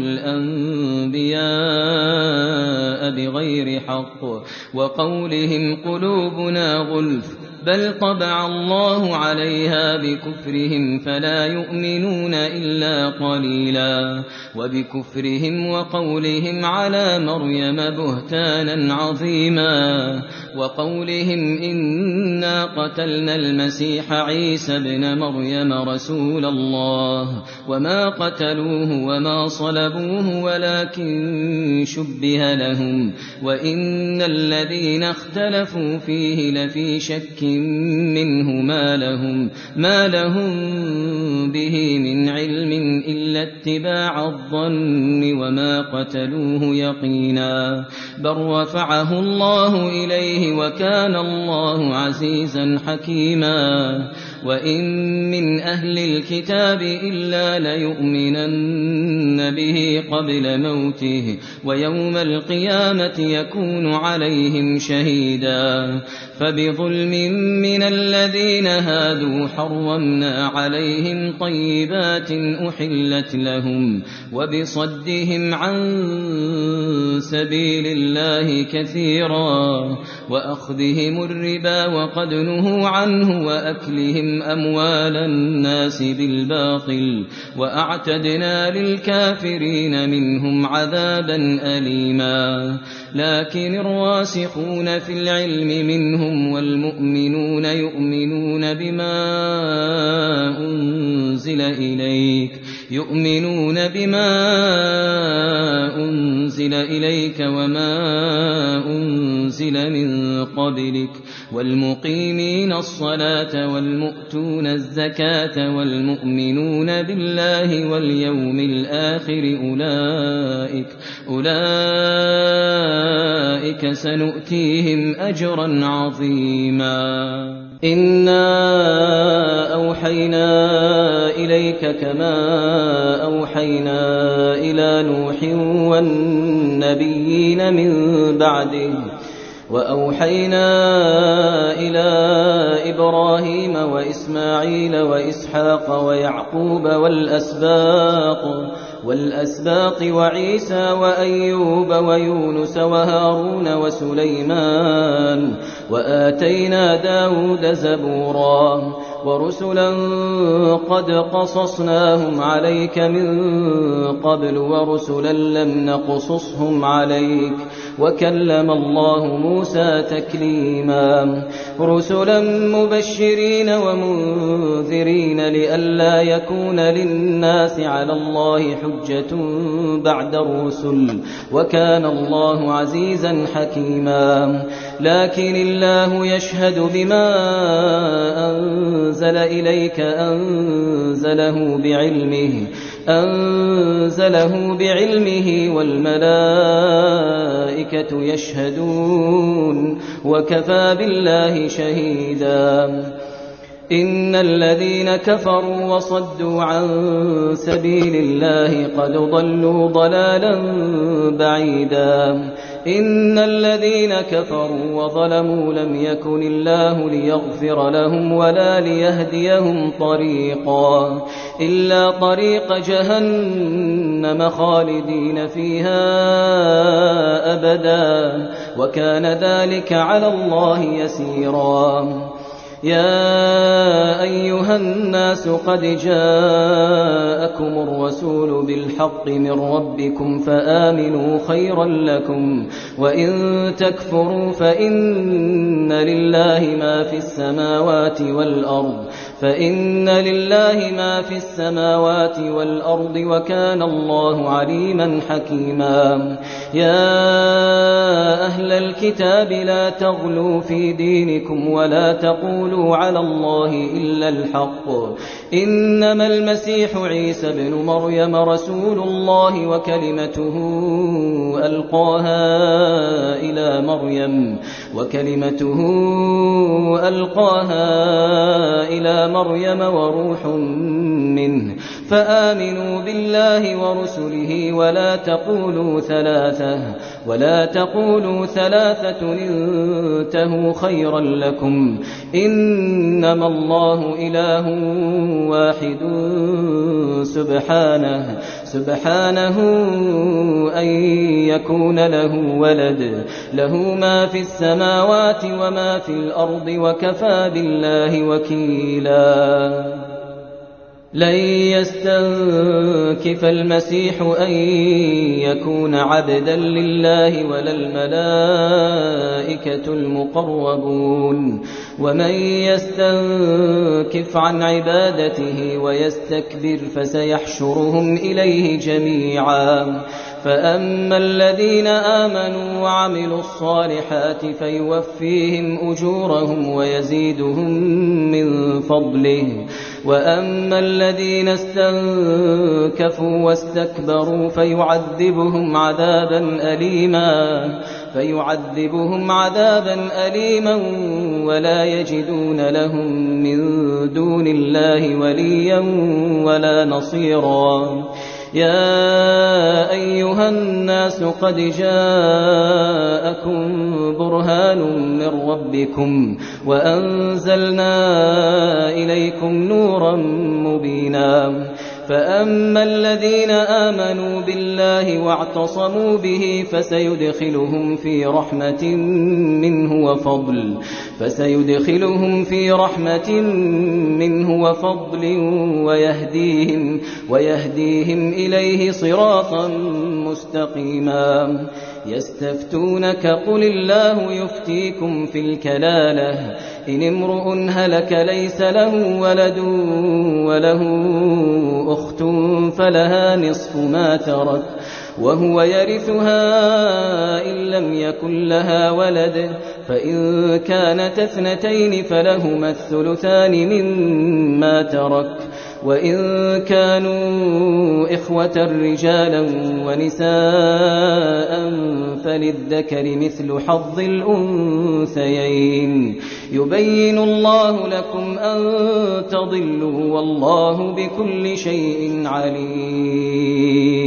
[SPEAKER 2] الأنبياء بغير حق وقولهم قلوبنا غلف بل طبع الله عليها بكفرهم فلا يؤمنون إلا قليلا وبكفرهم وقولهم على مريم بهتانا عظيما وقولهم إنا قتلنا المسيح عيسى ابن مريم رسول الله وما قتلوه وما صلبوه ولكن شبه لهم وإن الذين اختلفوا فيه لفي شك منه ما لهم به من علم إلا اتباع الظن وما قتلوه يقينا بل رفعه الله إليه وكان الله عزيزا حكيما وإن من أهل الكتاب إلا ليؤمنن به قبل موته ويوم القيامة يكون عليهم شهيدا فبظلم من الذين هادوا حرمنا عليهم طيبات أحلت لهم وبصدهم عن سبيل الله كثيرا وأخذهم الربا وقد نهوا عنه وأكلهم أموال الناس بالباطل وأعتدنا للكافرين منهم عذابا أليما لكن الراسخون في العلم منهم والمؤمنون يؤمنون بما أنزل إليك يؤمنون بما أنزل إليك وما أنزل من قبلك والمقيمين الصلاة والمؤتون الزكاة والمؤمنون بالله واليوم الآخر أولئك سنؤتيهم أجرا عظيما إنا أوحينا إليك كما أوحينا إلى نوح والنبيين من بعده وأوحينا إلى إبراهيم وإسماعيل وإسحاق ويعقوب والأسباط وعيسى وأيوب ويونس وهارون وسليمان وآتينا داود زبورا ورسلا قد قصصناهم عليك من قبل ورسلا لم نقصصهم عليك وكلم الله موسى تكليما رسلا مبشرين ومنذرين لئلا يكون للناس على الله حجة بعد الرسل وكان الله عزيزا حكيما لكن الله يشهد بما أنزل إليك أنزله بعلمه والملائكة يشهدون وكفى بالله شهيدا إن الذين كفروا وصدوا عن سبيل الله قد ضلوا ضلالا بعيدا إن الذين كفروا وظلموا لم يكن الله ليغفر لهم ولا ليهديهم طريقا إلا طريق جهنم خالدين فيها أبدا وكان ذلك على الله يسيرا يا أيها الناس قد جاءكم الرسول بالحق من ربكم فآمنوا خيرا لكم وإن تكفروا فإن لله ما في السماوات والأرض وكان الله عليما حكيما يا أهل الكتاب لا تغلوا في دينكم ولا تقولوا على الله إلا الحق إنما المسيح عيسى بن مريم رسول الله وكلمته ألقاها إلى مريم وروح منه فآمنوا بالله ورسله ولا تقولوا ثلاثة انتهوا خيرا لكم إنما الله إله واحد سبحانه أن يكون له ولد له ما في السماوات وما في الأرض وكفى بالله وكيلا لن يستنكف المسيح أن يكون عبدا لله ولا الملائكة المقربون ومن يستنكف عن عبادته ويستكبر فسيحشرهم إليه جميعا فأما الذين آمنوا وعملوا الصالحات فيوفيهم أجورهم ويزيدهم من فضله وأما الذين استنكفوا واستكبروا فيعذبهم عذابا أليما ولا يجدون لهم من دون الله وليا ولا نصيرا يا أيها الناس قد جاءكم برهان من ربكم وأنزلنا إليكم نورا مبينا فأما الذين آمنوا بالله واعتصموا به فسيدخلهم في رحمة منه وفضل ويهديهم إليه صراطا مستقيما يستفتونك قل الله يفتيكم في الكلالة إن امرؤ هلك ليس له ولد وله أخت فلها نصف ما ترك وهو يرثها إن لم يكن لها ولد فإن كانت اثنتين فلهما الثلثان مما ترك وإن كانوا إخوة رجالا ونساء فللذكر مثل حظ الأنثيين يبين الله لكم أن تضلوا والله بكل شيء عليم